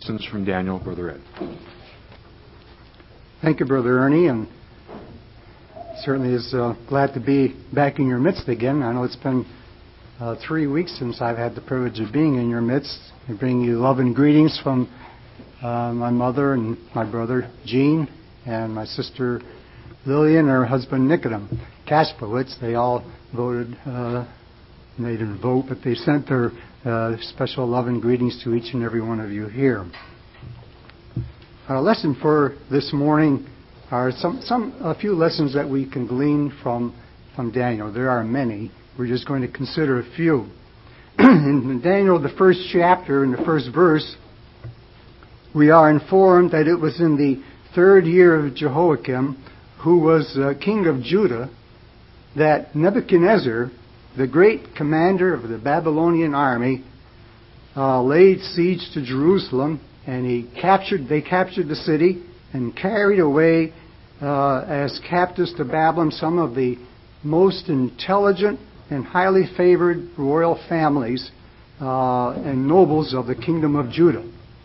lessons from Daniel, Brother Ed. Thank you, Brother Ernie, and certainly is glad to be back in your midst again. I know it's been 3 weeks since I've had the privilege of being in your midst. I bring you love and greetings from my mother and my brother Gene and my sister Lillian and her husband Nikodem Kasprowitz. They all voted. They didn't vote, but they sent their special love and greetings to each and every one of you here. Our lesson for this morning are a few lessons that we can glean from Daniel. There are many. We're just going to consider a few. In Daniel, the first chapter, in the first verse, we are informed that it was in the 3rd year of Jehoiakim, who was king of Judah, that Nebuchadnezzar, the great commander of the Babylonian army, laid siege to Jerusalem, and they captured the city and carried away as captives to Babylon some of the most intelligent and highly favored royal families and nobles of the kingdom of Judah.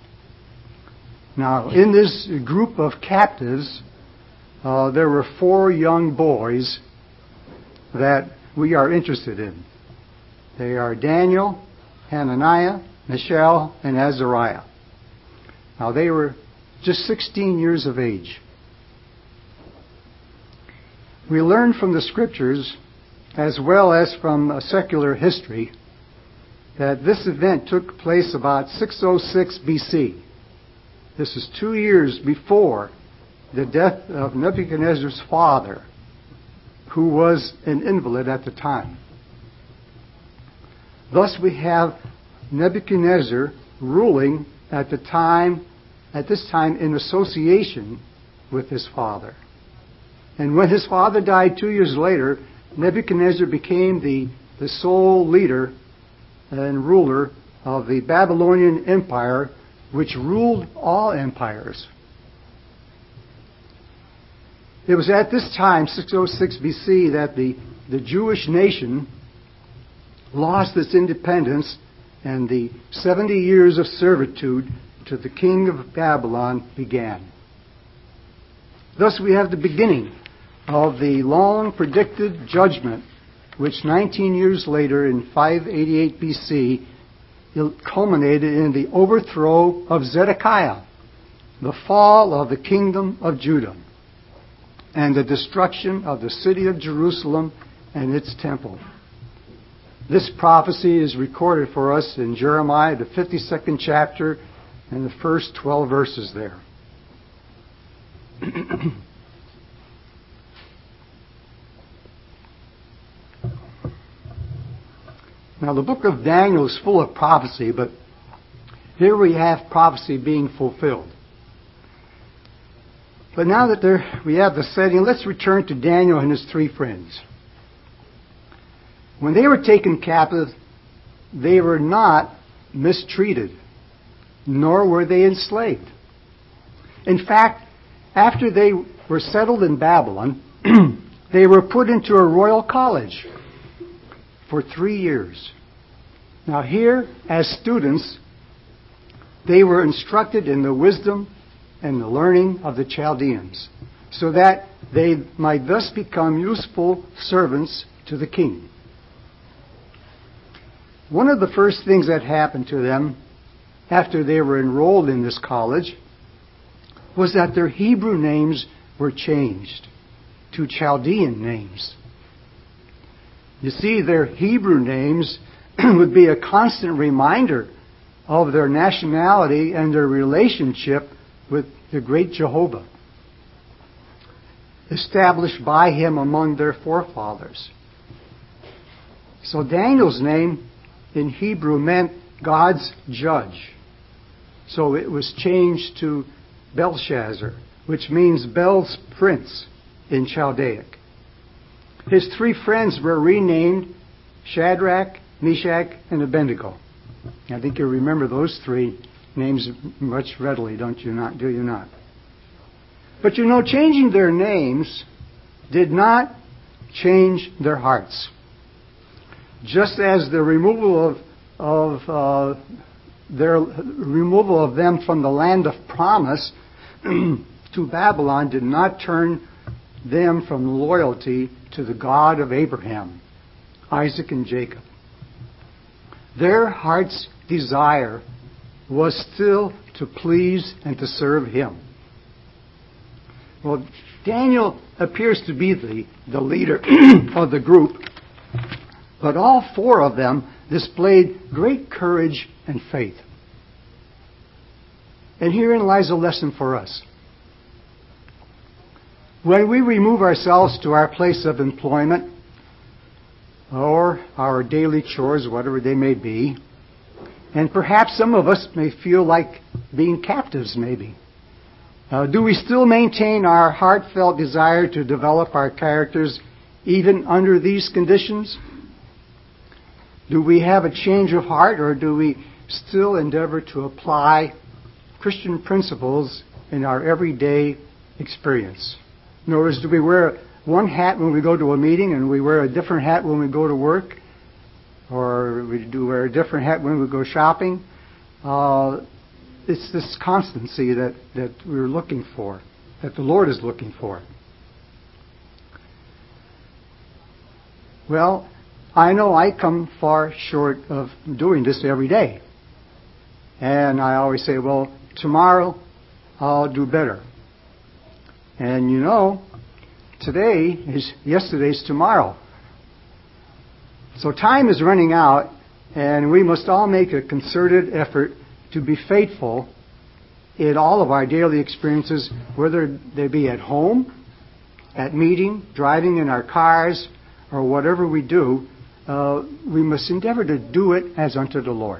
Now, in this group of captives, there were 4 young boys that we are interested in. They are Daniel, Hananiah, Mishael, and Azariah. Now, they were just 16 years of age. We learn from the Scriptures, as well as from secular history, that this event took place about 606 BC. This is 2 years before the death of Nebuchadnezzar's father, who was an invalid at the time. Thus we have Nebuchadnezzar ruling at this time in association with his father. And when his father died 2 years later, Nebuchadnezzar became the sole leader and ruler of the Babylonian Empire, which ruled all empires. It was at this time, 606 BC, that the Jewish nation lost its independence and the 70 years of servitude to the king of Babylon began. Thus we have the beginning of the long-predicted judgment, which 19 years later, in 588 BC, culminated in the overthrow of Zedekiah, the fall of the kingdom of Judah, and the destruction of the city of Jerusalem and its temple. This prophecy is recorded for us in Jeremiah, the 52nd chapter, and the first 12 verses there. Now, the book of Daniel is full of prophecy, but here we have prophecy being fulfilled. But now that we have the setting, let's return to Daniel and his 3 friends. When they were taken captive, they were not mistreated, nor were they enslaved. In fact, after they were settled in Babylon, they were put into a royal college for 3 years. Now here, as students, they were instructed in the wisdom and the learning of the Chaldeans, so that they might thus become useful servants to the king. One of the first things that happened to them after they were enrolled in this college was that their Hebrew names were changed to Chaldean names. You see, their Hebrew names would be a constant reminder of their nationality and their relationship with the great Jehovah, established by him among their forefathers. So Daniel's name in Hebrew meant God's judge. So it was changed to Belshazzar, which means Bel's prince in Chaldaic. His 3 friends were renamed Shadrach, Meshach, and Abednego. I think you remember those 3 names much readily, do you not? But changing their names did not change their hearts. Just as the removal of their removal of them from the land of promise to Babylon did not turn them from loyalty to the God of Abraham, Isaac, and Jacob. Their heart's desire was still to please and to serve Him. Well, Daniel appears to be the leader of the group, but all four of them displayed great courage and faith. And herein lies a lesson for us. When we remove ourselves to our place of employment or our daily chores, whatever they may be, and perhaps some of us may feel like being captives maybe, do we still maintain our heartfelt desire to develop our characters even under these conditions? Do we have a change of heart, or do we still endeavor to apply Christian principles in our everyday experience? In other words, do we wear one hat when we go to a meeting and we wear a different hat when we go to work? Or we do wear a different hat when we go shopping? It's this constancy that we're looking for, that the Lord is looking for. Well, I know I come far short of doing this every day. And I always say, well, tomorrow I'll do better. And you know, today is yesterday's tomorrow. So time is running out, and we must all make a concerted effort to be faithful in all of our daily experiences, whether they be at home, at meeting, driving in our cars, or whatever we do. We must endeavor to do it as unto the Lord.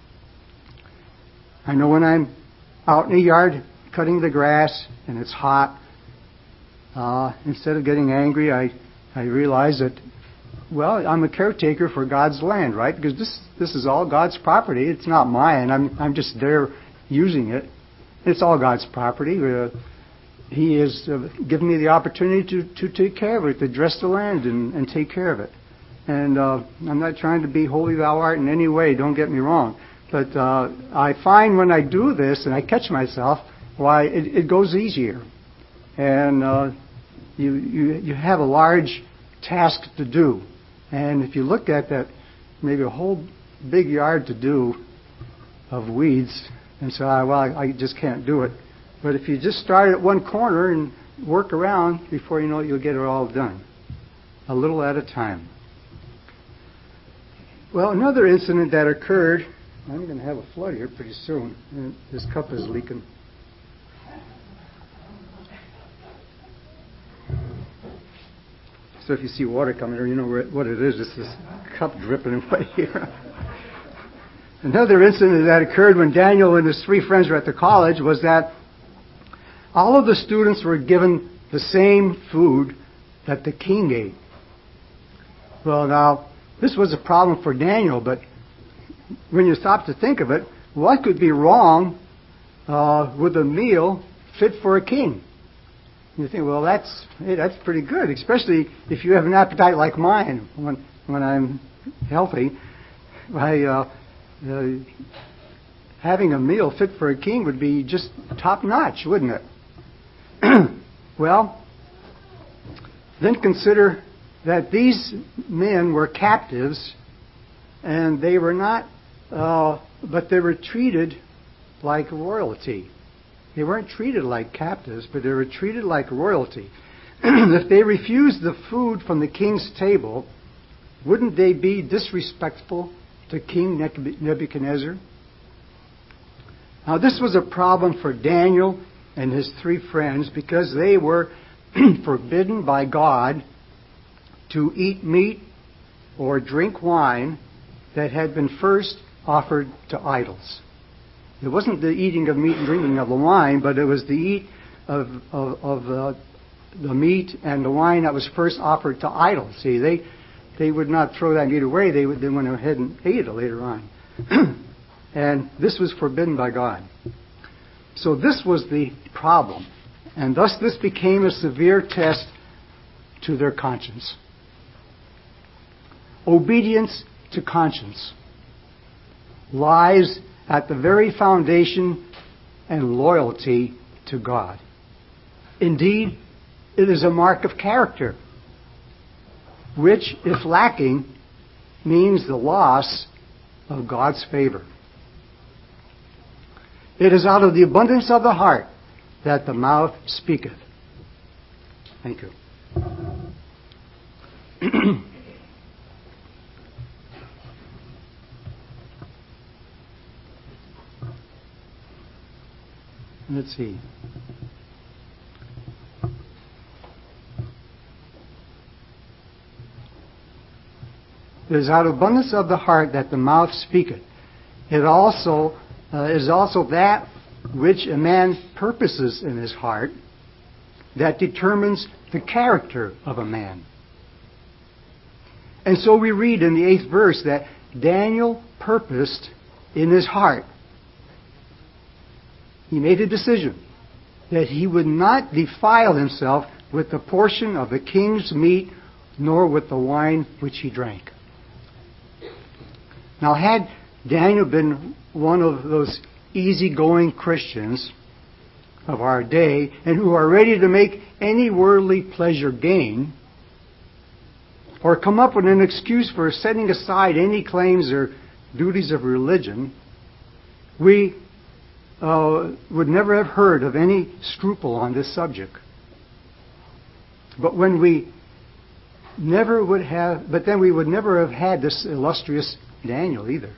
I know when I'm out in the yard cutting the grass and it's hot, instead of getting angry, I realize that, well, I'm a caretaker for God's land, right? Because this is all God's property. It's not mine. I'm just there using it. It's all God's property. He has given me the opportunity to take care of it, to dress the land and take care of it. And I'm not trying to be holy thou art in any way, don't get me wrong. But I find when I do this and I catch myself, why it goes easier. And you have a large task to do. And if you look at that, maybe a whole big yard to do of weeds, and say, well, I just can't do it. But if you just start at one corner and work around, before you know it, you'll get it all done, a little at a time. Well, another incident that occurred, I'm going to have a flood here pretty soon, and this cup is leaking. So if you see water coming here, you know what it is. It's this cup dripping away here. Another incident that occurred when Daniel and his three friends were at the college was that all of the students were given the same food that the king ate. Well, now, this was a problem for Daniel, but when you stop to think of it, what could be wrong with a meal fit for a king? You think, well, that's pretty good, especially if you have an appetite like mine when I'm healthy. Having a meal fit for a king would be just top notch, wouldn't it? Well, then consider that these men were captives, and they were not, but they were treated like royalty. They weren't treated like captives, but they were treated like royalty. If they refused the food from the king's table, wouldn't they be disrespectful to King Nebuchadnezzar? Now, this was a problem for Daniel and his three friends because they were forbidden by God to eat meat or drink wine that had been first offered to idols. It wasn't the eating of meat and drinking of the wine, but it was the eat of the meat and the wine that was first offered to idols. See, they would not throw that meat away. They went ahead and ate it later on. And this was forbidden by God. So this was the problem. And thus this became a severe test to their conscience. Obedience to conscience lies at the very foundation and loyalty to God. Indeed, it is a mark of character, which, if lacking, means the loss of God's favor. It is out of the abundance of the heart that the mouth speaketh. Thank you. Let's see. It is out of abundance of the heart that the mouth speaketh. It also is also that which a man purposes in his heart that determines the character of a man. And so we read in the 8th verse that Daniel purposed in his heart. He made a decision that he would not defile himself with the portion of the king's meat, nor with the wine which he drank. Now, had Daniel been one of those easygoing Christians of our day, and who are ready to make any worldly pleasure gain, or come up with an excuse for setting aside any claims or duties of religion, we would never have heard of any scruple on this subject. But then we would never have had this illustrious Daniel either.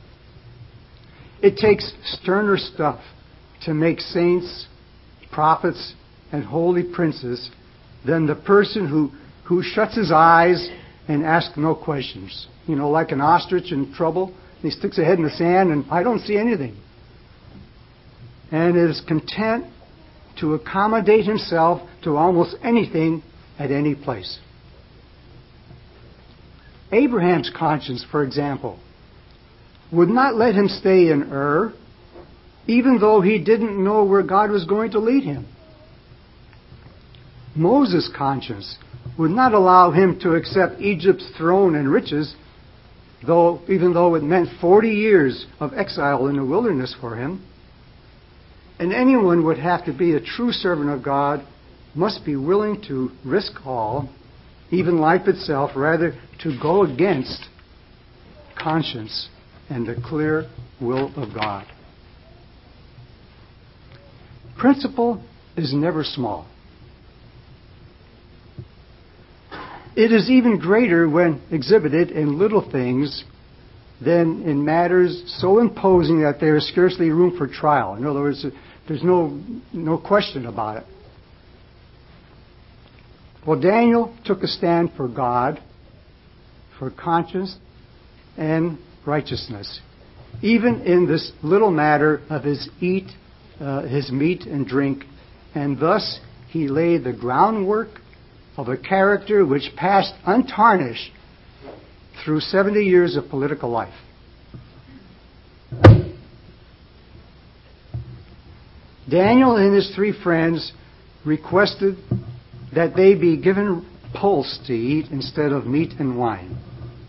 It takes sterner stuff to make saints, prophets, and holy princes than the person who shuts his eyes and asks no questions. You know, like an ostrich in trouble. He sticks his head in the sand and I don't see anything. And is content to accommodate himself to almost anything at any place. Abraham's conscience, for example, would not let him stay in Ur, even though he didn't know where God was going to lead him. Moses' conscience would not allow him to accept Egypt's throne and riches, even though it meant 40 years of exile in the wilderness for him. And anyone would have to be a true servant of God, must be willing to risk all, even life itself, rather to go against conscience and the clear will of God. Principle is never small. It is even greater when exhibited in little things than in matters so imposing that there is scarcely room for trial. In other words, there's no question about it. Well, Daniel took a stand for God, for conscience, and righteousness, even in this little matter of his meat and drink, and thus he laid the groundwork of a character which passed untarnished through 70 years of political life. Daniel and his 3 friends requested that they be given pulse to eat instead of meat and wine.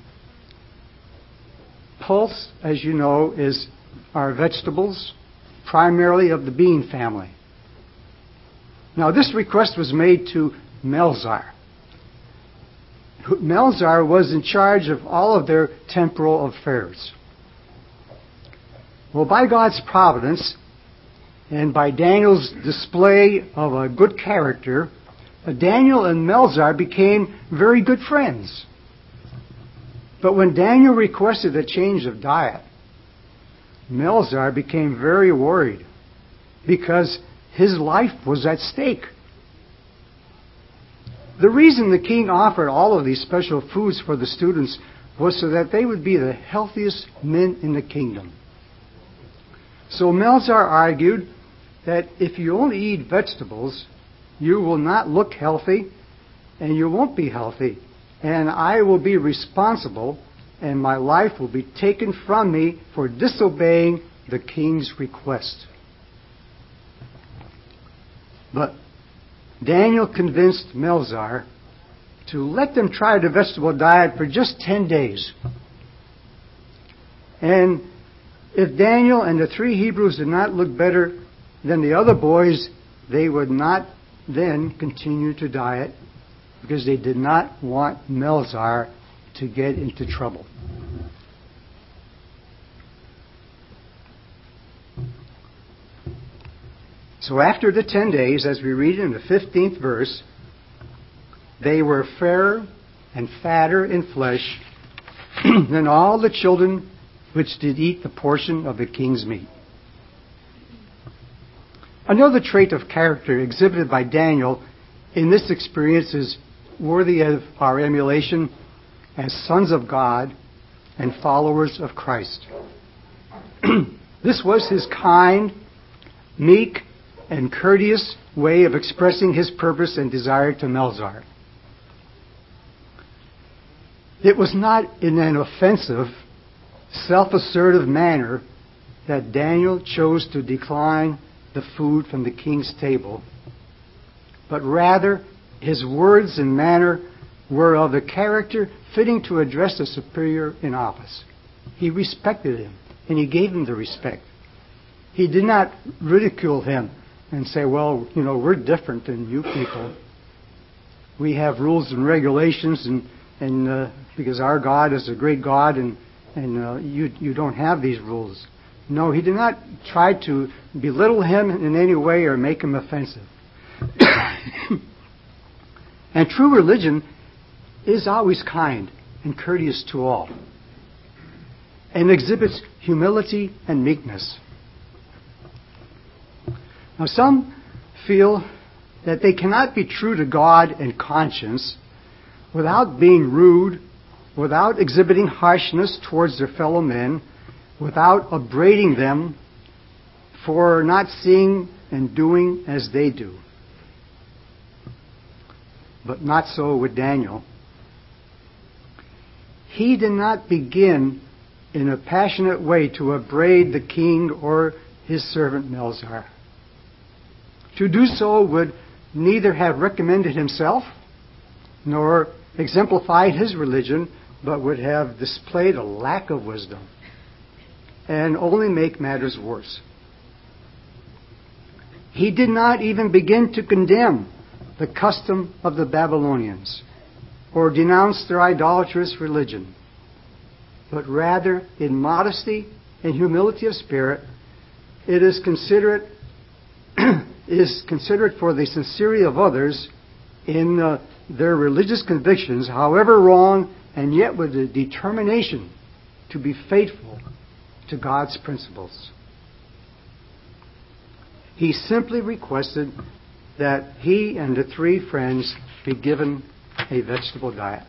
Pulse, as you know, are vegetables, primarily of the bean family. Now, this request was made to Melzar. Melzar was in charge of all of their temporal affairs. Well, by God's providence, and by Daniel's display of a good character, Daniel and Melzar became very good friends. But when Daniel requested a change of diet, Melzar became very worried because his life was at stake. The reason the king offered all of these special foods for the students was so that they would be the healthiest men in the kingdom. So Melzar argued that if you only eat vegetables, you will not look healthy and you won't be healthy. And I will be responsible and my life will be taken from me for disobeying the king's request. But Daniel convinced Melzar to let them try the vegetable diet for just 10 days. And If Daniel and the three Hebrews did not look better than the other boys, they would not then continue to diet because they did not want Melzar to get into trouble. So after the 10 days, as we read in the 15th verse, they were fairer and fatter in flesh than all the children which did eat the portion of the king's meat. Another trait of character exhibited by Daniel in this experience is worthy of our emulation as sons of God and followers of Christ. This was his kind, meek, and courteous way of expressing his purpose and desire to Melzar. It was not in an offensive, self-assertive manner that Daniel chose to decline the food from the king's table, but rather his words and manner were of a character fitting to address a superior in office. He respected him, and he gave him the respect. He did not ridicule him and say, well, we're different than you people. We have rules and regulations, and because our God is a great God, and you don't have these rules. No, he did not try to belittle him in any way or make him offensive. And true religion is always kind and courteous to all, and exhibits humility and meekness. Now, some feel that they cannot be true to God and conscience without being rude, without exhibiting harshness towards their fellow men, without upbraiding them for not seeing and doing as they do. But not so with Daniel. He did not begin in a passionate way to upbraid the king or his servant Melzar. To do so would neither have recommended himself nor exemplified his religion, but would have displayed a lack of wisdom and only make matters worse. He did not even begin to condemn the custom of the Babylonians or denounce their idolatrous religion, but rather, in modesty and humility of spirit, it is considerate for the sincerity of others in their religious convictions, however wrong, and yet with the determination to be faithful to God's principles. He simply requested that he and the three friends be given a vegetable diet.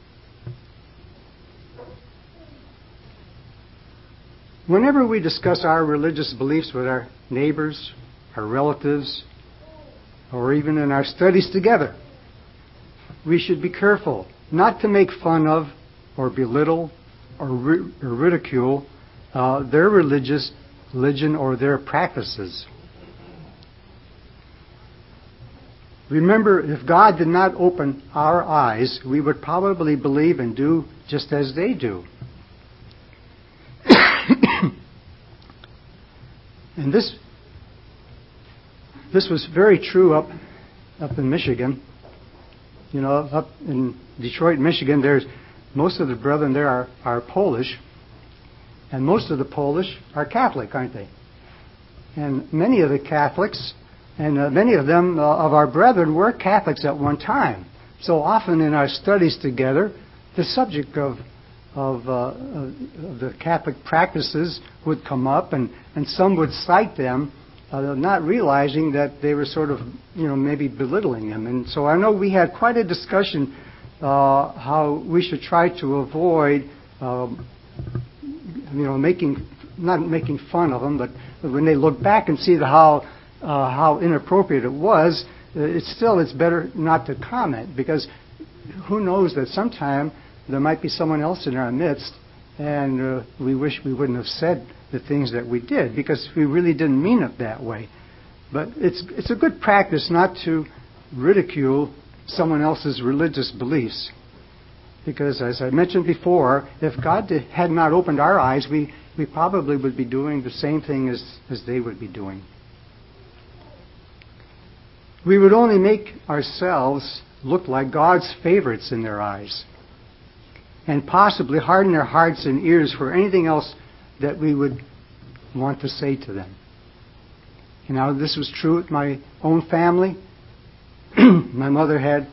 Whenever we discuss our religious beliefs with our neighbors, our relatives, or even in our studies together, we should be careful not to make fun of or belittle or ridicule their religion or their practices. Remember, if God did not open our eyes, we would probably believe and do just as they do. And this was very true up in Michigan. Up in Detroit, Michigan, there's most of the brethren there are Polish, and most of the Polish are Catholic, aren't they? And many of the Catholics, and many of them of our brethren were Catholics at one time. So often in our studies together, the subject of the Catholic practices would come up, and some would cite them, not realizing that they were sort of, maybe belittling them. And so I know we had quite a discussion how we should try to avoid, not making fun of them, but when they look back and see how inappropriate it was, it's better not to comment, because who knows that sometime there might be someone else in our midst, and we wish we wouldn't have said the things that we did, because we really didn't mean it that way. But it's a good practice not to ridicule someone else's religious beliefs, because as I mentioned before, if God had not opened our eyes, we we probably would be doing the same thing as they would be doing. We would only make ourselves look like God's favorites in their eyes, and possibly harden their hearts and ears for anything else that we would want to say to them. You know, this was true with my own family. My mother had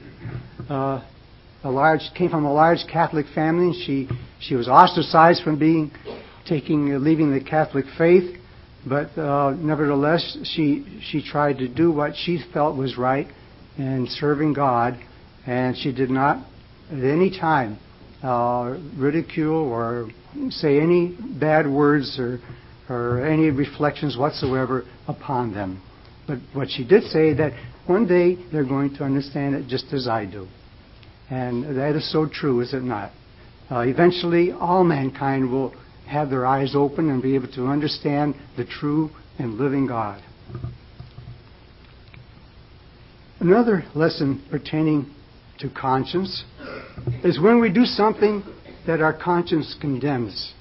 came from a large Catholic family, and she was ostracized from leaving the Catholic faith. But nevertheless, she tried to do what she felt was right in serving God, and she did not at any time ridicule or say any bad words or any reflections whatsoever upon them. But what she did say, that one day they're going to understand it just as I do. And that is so true, is it not? Eventually, all mankind will have their eyes open and be able to understand the true and living God. Another lesson pertaining to conscience is when we do something that our conscience condemns.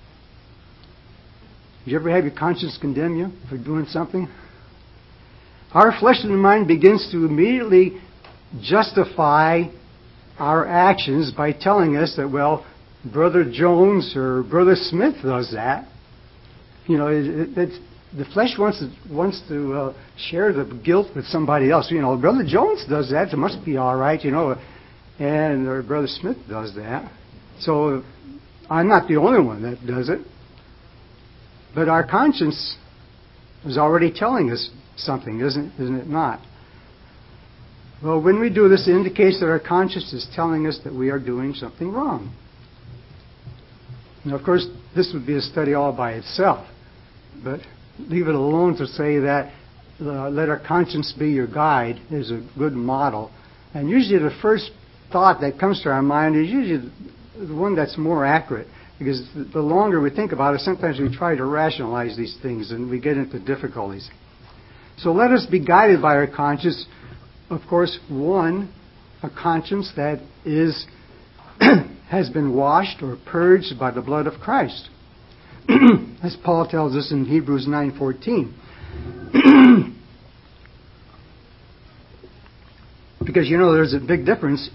You ever have your conscience condemn you for doing something? Our fleshly mind begins to immediately justify our actions by telling us that, well, Brother Jones or Brother Smith does that. You know, the flesh wants to share the guilt with somebody else. You know, Brother Jones does that, it must be all right, you know, and or Brother Smith does that. So I'm not the only one that does it. But our conscience is already telling us something, isn't it not? Well, when we do this, it indicates that our conscience is telling us that we are doing something wrong. Now, of course, this would be a study all by itself, but leave it alone to say that let our conscience be your guide is a good model. And usually the first thought that comes to our mind is usually the one that's more accurate, because the longer we think about it, sometimes we try to rationalize these things and we get into difficulties. So let us be guided by our conscience. Of course, one, a conscience that is has been washed or purged by the blood of Christ. As Paul tells us in Hebrews 9:14. Because, you know, there's a big difference.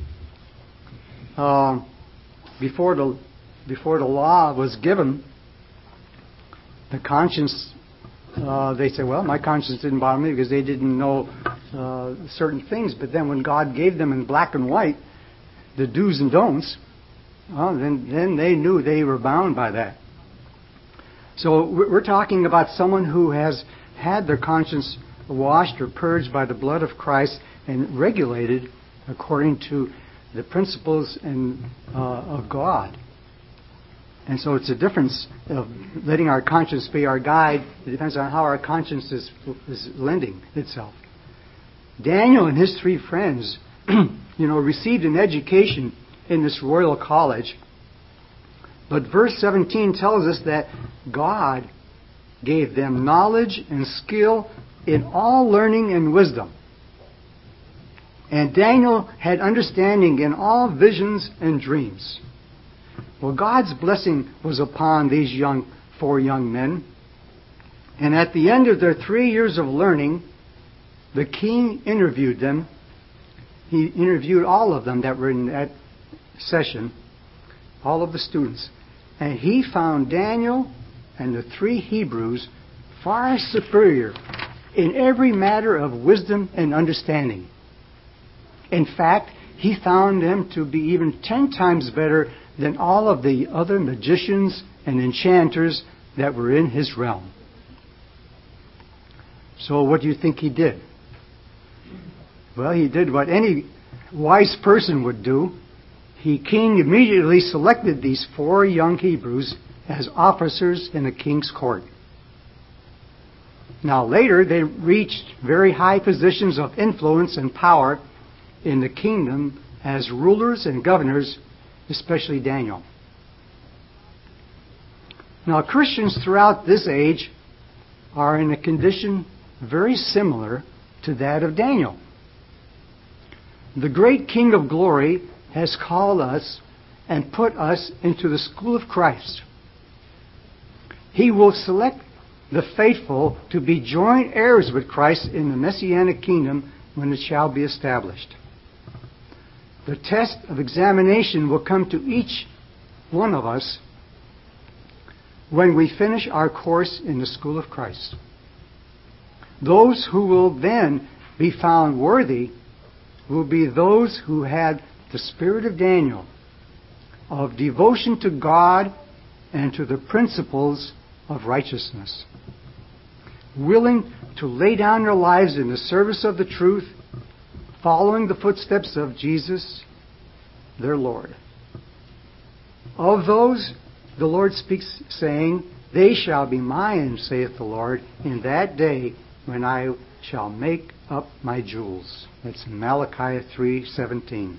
Before the law was given, the conscience, they say, well, my conscience didn't bother me because they didn't know certain things. But then when God gave them in black and white the do's and don'ts, then they knew they were bound by that. So we're talking about someone who has had their conscience washed or purged by the blood of Christ and regulated according to the principles of God. And so it's a difference of letting our conscience be our guide. It depends on how our conscience is lending itself. Daniel and his three friends, received an education in this royal college. But verse 17 tells us that God gave them knowledge and skill in all learning and wisdom. And Daniel had understanding in all visions and dreams. Well, God's blessing was upon these four young men. And at the end of their 3 years of learning, the king interviewed them. He interviewed all of them that were in that session, all of the students. And he found Daniel and the three Hebrews far superior in every matter of wisdom and understanding. In fact, he found them to be even 10 times better than all of the other magicians and enchanters that were in his realm. So what do you think he did? Well, he did what any wise person would do. King immediately selected these four young Hebrews as officers in the king's court. Now later, they reached very high positions of influence and power in the kingdom as rulers and governors, especially Daniel. Now, Christians throughout this age are in a condition very similar to that of Daniel. The great King of glory has called us and put us into the school of Christ. He will select the faithful to be joint heirs with Christ in the Messianic kingdom when it shall be established. The test of examination will come to each one of us when we finish our course in the school of Christ. Those who will then be found worthy will be those who had the spirit of Daniel, of devotion to God and to the principles of righteousness, willing to lay down their lives in the service of the truth, following the footsteps of Jesus, their Lord. Of those, the Lord speaks, saying, "They shall be mine, saith the Lord, in that day when I shall make up my jewels." That's in Malachi 3:17.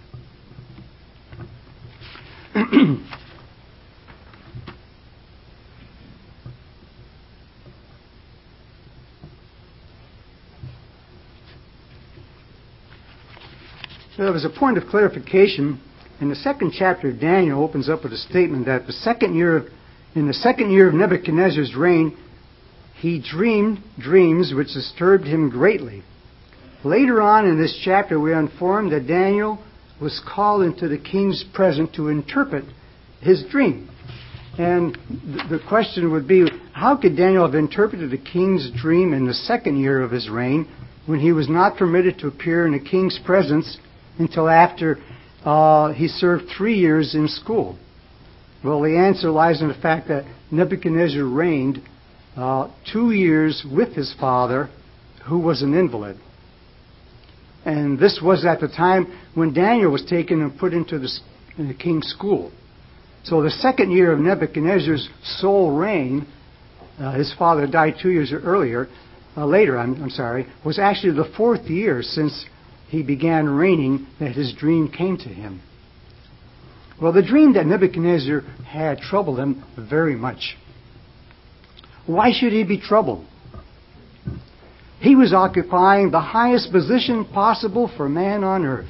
So there was a point of clarification. In the second chapter, Daniel opens up with a statement that in the second year of Nebuchadnezzar's reign, he dreamed dreams which disturbed him greatly. Later on in this chapter, we are informed that Daniel was called into the king's presence to interpret his dream. And the question would be, how could Daniel have interpreted the king's dream in the second year of his reign when he was not permitted to appear in the king's presence until after he served 3 years in school? Well, the answer lies in the fact that Nebuchadnezzar reigned 2 years with his father, who was an invalid. And this was at the time when Daniel was taken and put into the king's school. So the second year of Nebuchadnezzar's sole reign, his father died 2 years later, was actually the 4th year since he began reigning that his dream came to him. Well, the dream that Nebuchadnezzar had troubled him very much. Why should he be troubled? He was occupying the highest position possible for man on earth.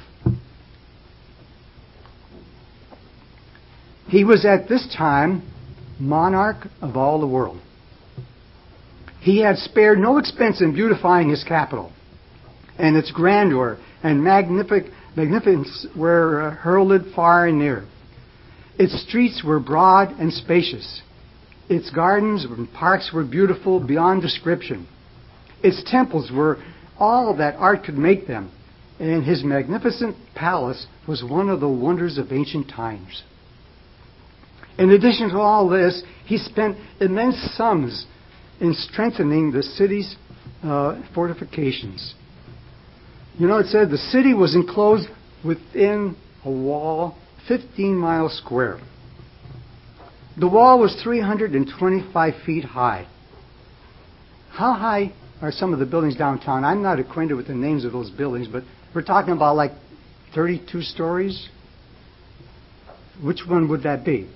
He was at this time monarch of all the world. He had spared no expense in beautifying his capital, and its grandeur and magnificence were heralded far and near. Its streets were broad and spacious. Its gardens and parks were beautiful beyond description. Its temples were all that art could make them, and his magnificent palace was one of the wonders of ancient times. In addition to all this, he spent immense sums in strengthening the city's fortifications. You know, it said the city was enclosed within a wall 15 miles square. The wall was 325 feet high. How high are some of the buildings downtown? I'm not acquainted with the names of those buildings, but we're talking about like 32 stories. Which one would that be?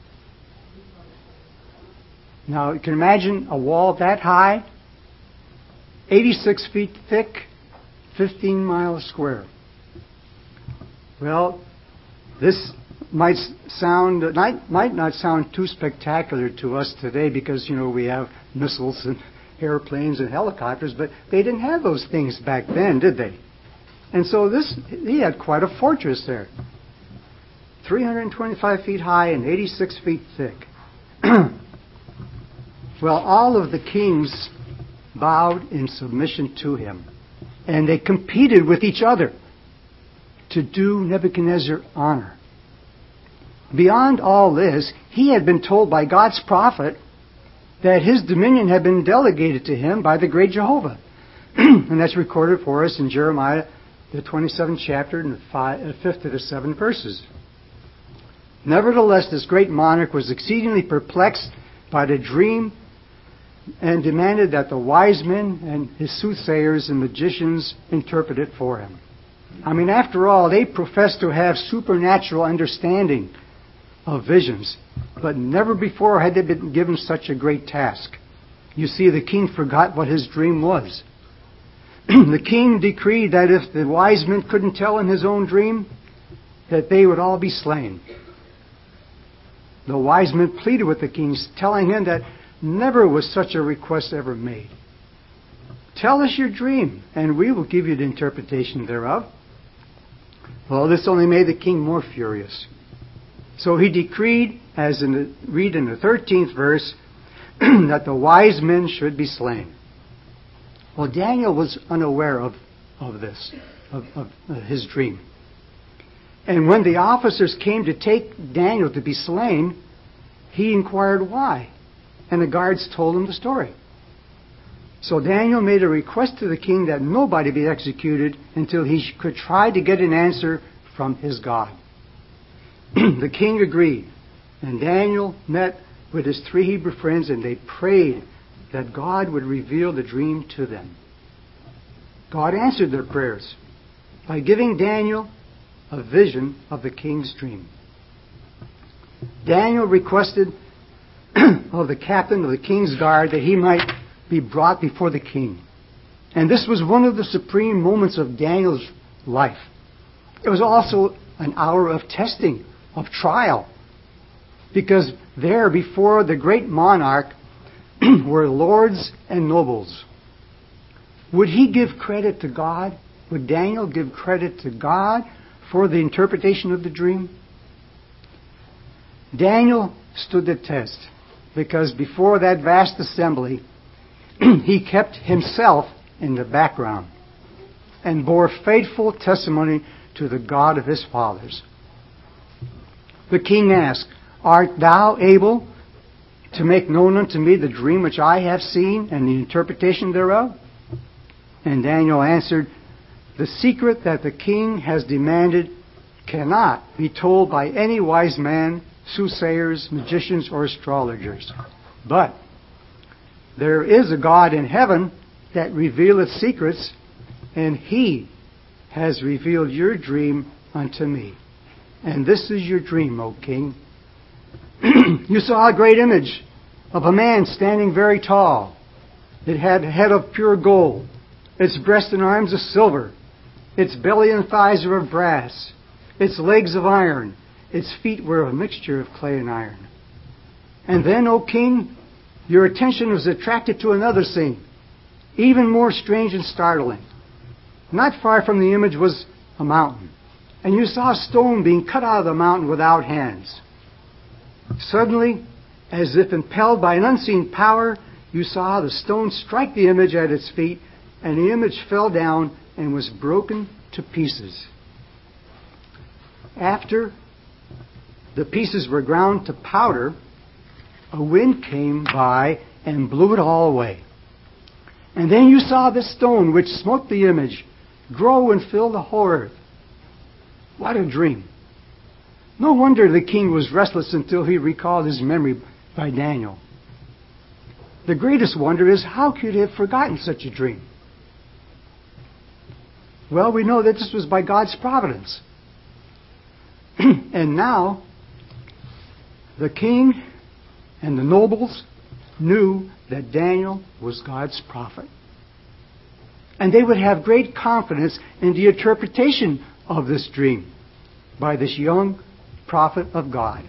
Now, you can imagine a wall that high, 86 feet thick, 15 miles square. Well, this might not sound too spectacular to us today because, you know, we have missiles and airplanes and helicopters, but they didn't have those things back then, did they? And so he had quite a fortress there. 325 feet high and 86 feet thick. Well, all of the kings bowed in submission to him, and they competed with each other to do Nebuchadnezzar honor. Beyond all this, he had been told by God's prophet that his dominion had been delegated to him by the great Jehovah. And that's recorded for us in Jeremiah, the 27th chapter, and the 5th to the 7th verses. Nevertheless, this great monarch was exceedingly perplexed by the dream and demanded that the wise men and his soothsayers and magicians interpret it for him. I mean, after all, they professed to have supernatural understanding of visions, but never before had they been given such a great task. You see, the king forgot what his dream was. The king decreed that if the wise men couldn't tell in his own dream, that they would all be slain. The wise men pleaded with the king, telling him that never was such a request ever made. Tell us your dream, and we will give you the interpretation thereof. Well, this only made the king more furious. So he decreed, read in the 13th verse, that the wise men should be slain. Well, Daniel was unaware of this, of his dream. And when the officers came to take Daniel to be slain, he inquired why. And the guards told him the story. So Daniel made a request to the king that nobody be executed until he could try to get an answer from his God. The king agreed, and Daniel met with his 3 Hebrew friends, and they prayed that God would reveal the dream to them. God answered their prayers by giving Daniel a vision of the king's dream. Daniel requested of the captain of the king's guard that he might be brought before the king. And this was one of the supreme moments of Daniel's life. It was also an hour of testing, of trial, because there before the great monarch were lords and nobles. Would he give credit to God? Would Daniel give credit to God for the interpretation of the dream? Daniel stood the test because before that vast assembly, he kept himself in the background and bore faithful testimony to the God of his fathers. The king asked, "Art thou able to make known unto me the dream which I have seen and the interpretation thereof?" And Daniel answered, "The secret that the king has demanded cannot be told by any wise man, soothsayers, magicians, or astrologers. But there is a God in heaven that revealeth secrets, and he has revealed your dream unto me. And this is your dream, O king. You saw a great image of a man standing very tall. It had a head of pure gold, its breast and arms of silver, its belly and thighs were of brass, its legs of iron, its feet were a mixture of clay and iron. And then, O king, your attention was attracted to another scene, even more strange and startling. Not far from the image was a mountain, and you saw a stone being cut out of the mountain without hands. Suddenly, as if impelled by an unseen power, you saw the stone strike the image at its feet, and the image fell down and was broken to pieces. After the pieces were ground to powder, a wind came by and blew it all away. And then you saw the stone which smote the image grow and fill the whole earth. What a dream. No wonder the king was restless until he recalled his memory by Daniel. The greatest wonder is how could he have forgotten such a dream? Well, we know that this was by God's providence. And now, the king and the nobles knew that Daniel was God's prophet. And they would have great confidence in the interpretation of this dream by this young prophet of God.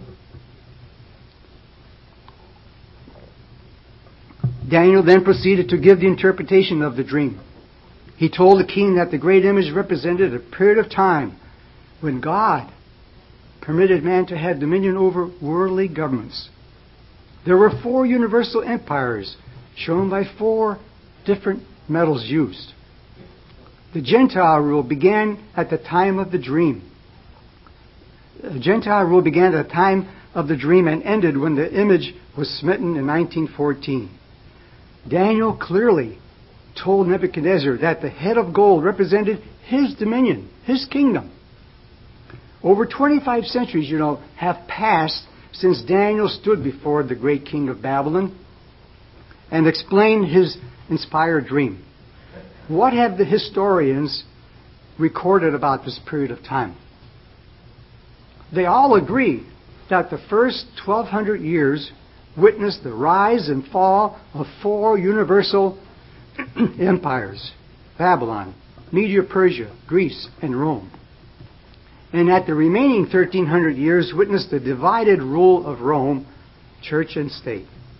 Daniel then proceeded to give the interpretation of the dream. He told the king that the great image represented a period of time when God permitted man to have dominion over worldly governments. There were 4 universal empires shown by 4 different metals used. The Gentile rule began at the time of the dream. The Gentile rule began at the time of the dream and ended when the image was smitten in 1914. Daniel clearly told Nebuchadnezzar that the head of gold represented his dominion, his kingdom. Over 25 centuries, have passed since Daniel stood before the great king of Babylon and explained his inspired dream. What have the historians recorded about this period of time? They all agree that the first 1,200 years witnessed the rise and fall of 4 universal empires: Babylon, Media-Persia, Greece, and Rome. And that the remaining 1,300 years witnessed the divided rule of Rome, church and state.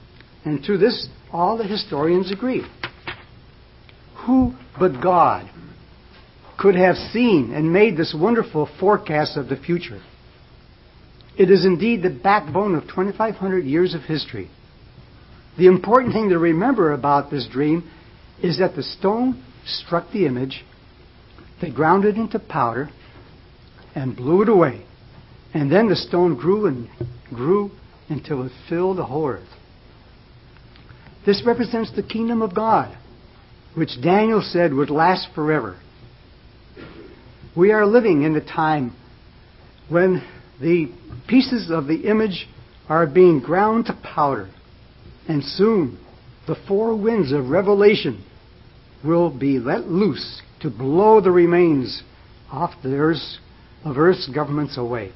And to this, all the historians agree. Who but God could have seen and made this wonderful forecast of the future? It is indeed the backbone of 2,500 years of history. The important thing to remember about this dream is that the stone struck the image, they ground it into powder, and blew it away. And then the stone grew and grew until it filled the whole earth. This represents the kingdom of God, which Daniel said would last forever. We are living in a time when the pieces of the image are being ground to powder, and soon the four winds of Revelation will be let loose to blow the remains off of Earth's governments away.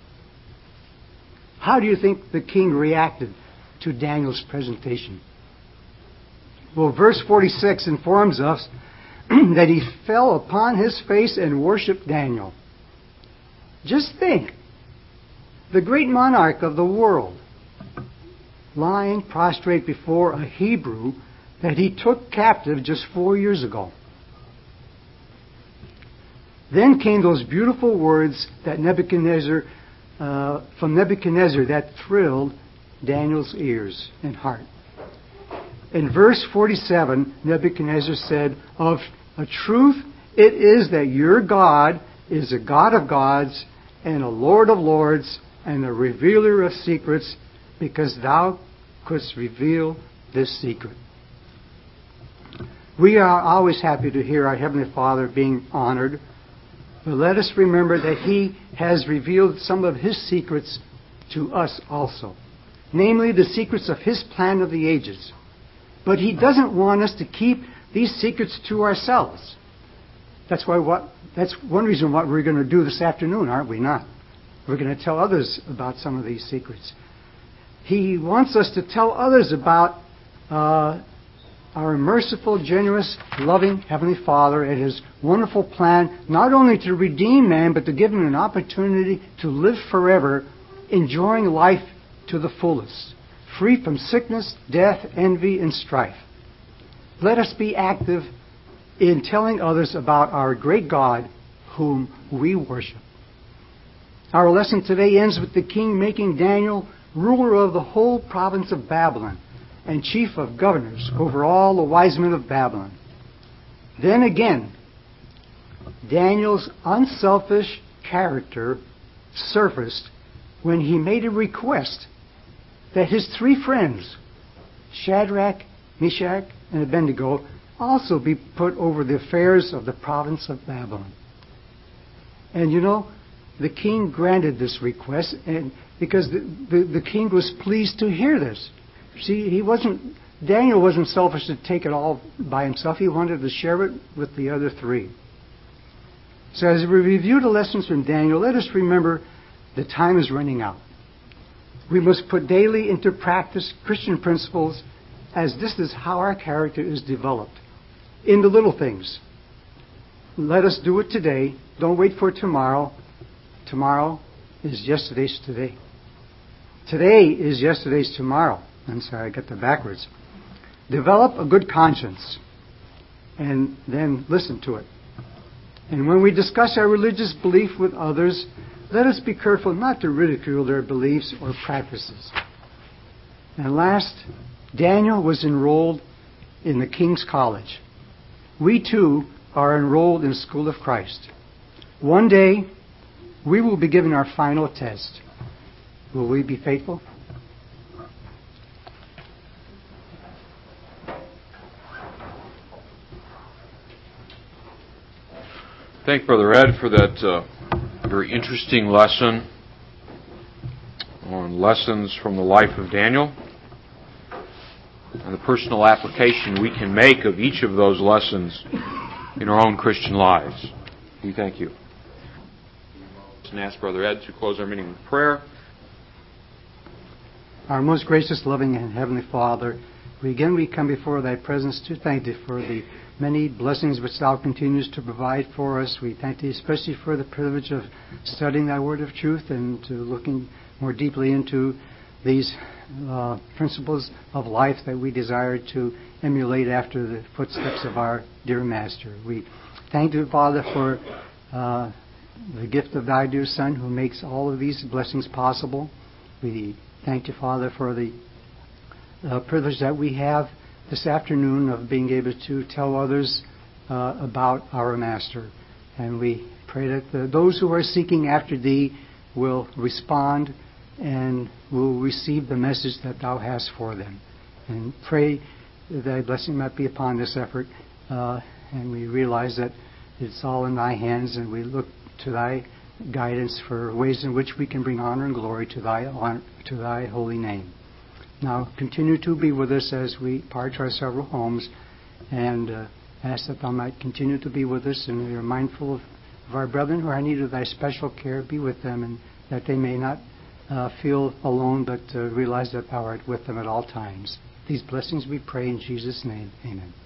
How do you think the king reacted to Daniel's presentation? Well, verse 46 informs us that he fell upon his face and worshipped Daniel. Just think, the great monarch of the world, lying prostrate before a Hebrew that he took captive just 4 years ago. Then came those beautiful words that from Nebuchadnezzar that thrilled Daniel's ears and heart. In verse 47, Nebuchadnezzar said, "Of a truth it is that your God is a God of gods and a Lord of lords and a revealer of secrets, because thou couldst reveal this secret." We are always happy to hear our Heavenly Father being honored, but let us remember that He has revealed some of His secrets to us also, namely the secrets of His plan of the ages. But He doesn't want us to keep these secrets to ourselves. That's one reason what we're going to do this afternoon, aren't we not? We're going to tell others about some of these secrets. He wants us to tell others about our merciful, generous, loving Heavenly Father and His wonderful plan, not only to redeem man, but to give him an opportunity to live forever, enjoying life to the fullest, free from sickness, death, envy, and strife. Let us be active in telling others about our great God whom we worship. Our lesson today ends with the king making Daniel ruler of the whole province of Babylon and chief of governors over all the wise men of Babylon. Then again, Daniel's unselfish character surfaced when he made a request that his three friends, Shadrach, Meshach, and Abednego, also be put over the affairs of the province of Babylon. And you know, the king granted this request, and because the king was pleased to hear this. See, Daniel wasn't selfish to take it all by himself. He wanted to share it with the other three. So as we review the lessons from Daniel, let us remember the time is running out. We must put daily into practice Christian principles, as this is how our character is developed. In the little things. Let us do it today. Don't wait for tomorrow. Tomorrow is yesterday's today. Today is yesterday's tomorrow. I'm sorry, I got that backwards. Develop a good conscience and then listen to it. And when we discuss our religious belief with others, let us be careful not to ridicule their beliefs or practices. And last, Daniel was enrolled in the King's College. We too are enrolled in the School of Christ. One day, we will be given our final test. Will we be faithful? Thank Brother Ed for that very interesting lesson on lessons from the life of Daniel and the personal application we can make of each of those lessons in our own Christian lives. We thank you. And ask Brother Ed to close our meeting with prayer. Our most gracious, loving, and Heavenly Father, we come before Thy presence to thank Thee for the many blessings which Thou continues to provide for us. We thank Thee especially for the privilege of studying Thy Word of truth and to looking more deeply into these principles of life that we desire to emulate after the footsteps of our dear Master. We thank you, Father, for the gift of thy dear Son who makes all of these blessings possible. We thank you, Father, for the privilege that we have this afternoon of being able to tell others about our Master. And we pray that those who are seeking after thee will respond and will receive the message that thou hast for them. And pray that thy blessing might be upon this effort. And we realize that it's all in thy hands, and we look to thy guidance for ways in which we can bring honor and glory to thy holy name. Now continue to be with us as we part to our several homes, and ask that thou might continue to be with us, and we are mindful of our brethren who are in need of thy special care. Be with them, and that they may not feel alone, but realize that thou art with them at all times. These blessings we pray in Jesus' name. Amen.